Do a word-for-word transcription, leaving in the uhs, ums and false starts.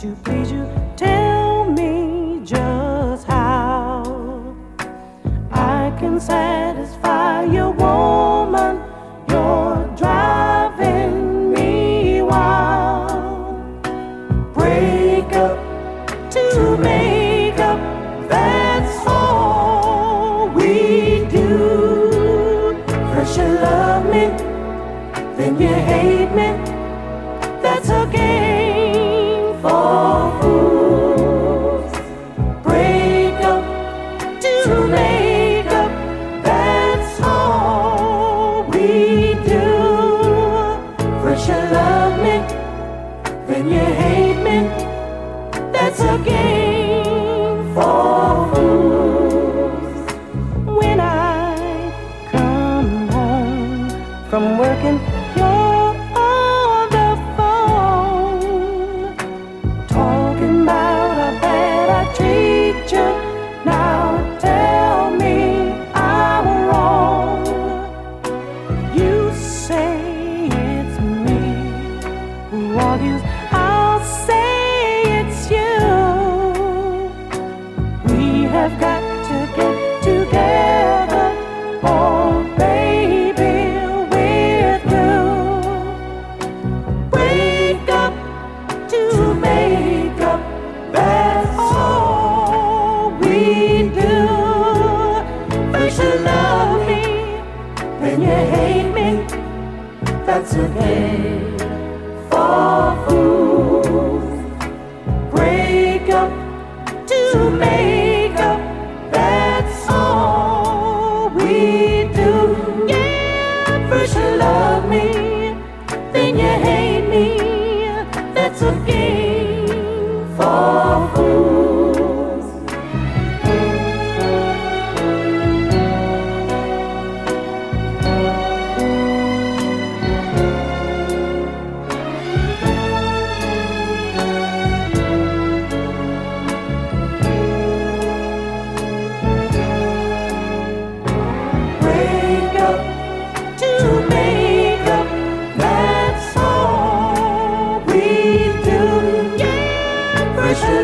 to please you. Tell me just how I can satisfy your woman. You're driving me wild. Break up to make up, that's all we do. First you love me, then you hate me. That's a game for fools. Break up to make up, that's all we do. First you love me, then you hate me. That's a game for fools. When I come home from working, you're on the phone, talking about how bad I treat you. Now tell me I'm wrong. You say it's me who argues, I'll say it's you. We have got to get together, oh baby, we're through. Break up to make up, that's all we do. First you love me, then you hate me. That's a game for fools. Break up to make up, that's all we do. Yeah, first you love me, then you hate me. That's a game for fools. Break up to make up, that's all we do. Yeah, first you